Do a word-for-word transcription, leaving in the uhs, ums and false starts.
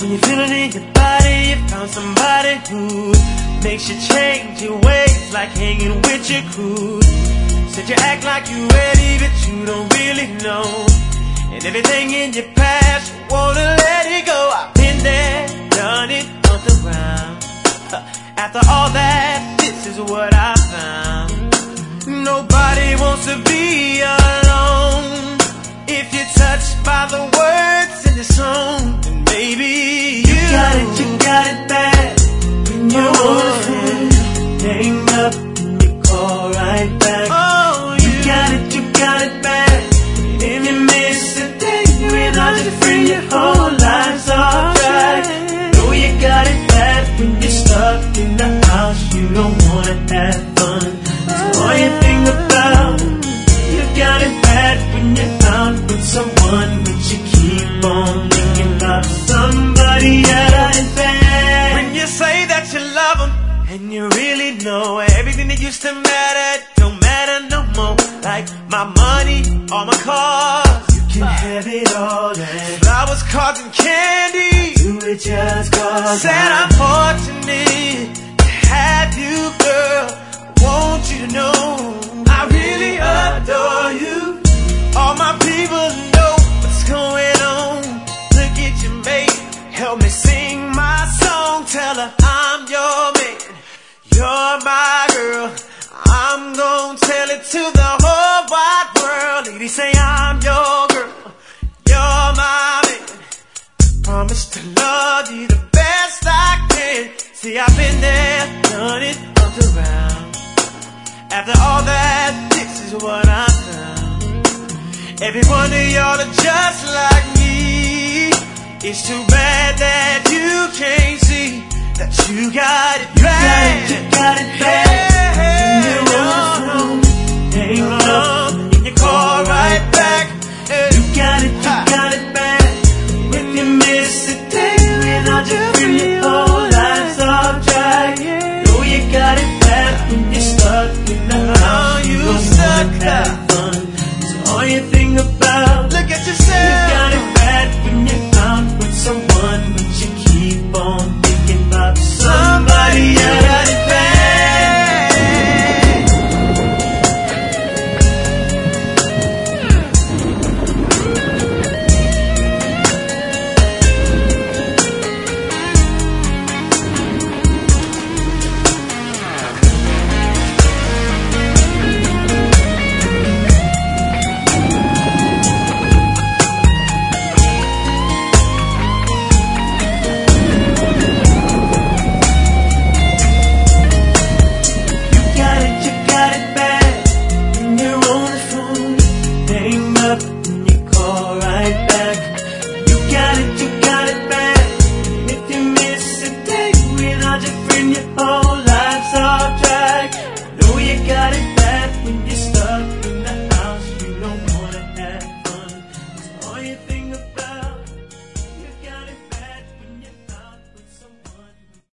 When you feel it in your body, you found somebody who makes you change your ways, like hanging with your crew. Said you act like you ready, but you don't really know. And everything in your past, you wanna let it go. I've been there, done it on the ground. After all that, this is what I found. Nobody wants to be alone. If you're touched by the words in the song, then maybe you, you got it, you got it bad. When you want it, hang up and you call right back. Oh, you, you got it, you got it bad. And if you miss a day without your friend, your whole life's off track. Know you got it bad when you're stuck in the house, you don't wanna have fun. That's all you think about. You got it bad when you're out with someone, but you keep on thinking about somebody else. Bad when you say that you love them and you really know everything that used to matter don't matter no more. Like my money, all my cars, you can have it all. And flowers, cards, and candy, do it just cause. Said I'm fortunate to have you, girl. I want you to know I really adore you. All my people know what's going on. Look at you, mate. Help me sing my song. Tell her I'm your man. You're my girl. I'm gonna tell it to the whole wide world. Ladies say I'm your girl. You're my man. Promise to love you the best I can. See, I've been there, done it, bumped around. After all that, this is what I found. Every one of y'all are just like me. It's too bad that you can't see that you got it bad. You got it, you got it bad.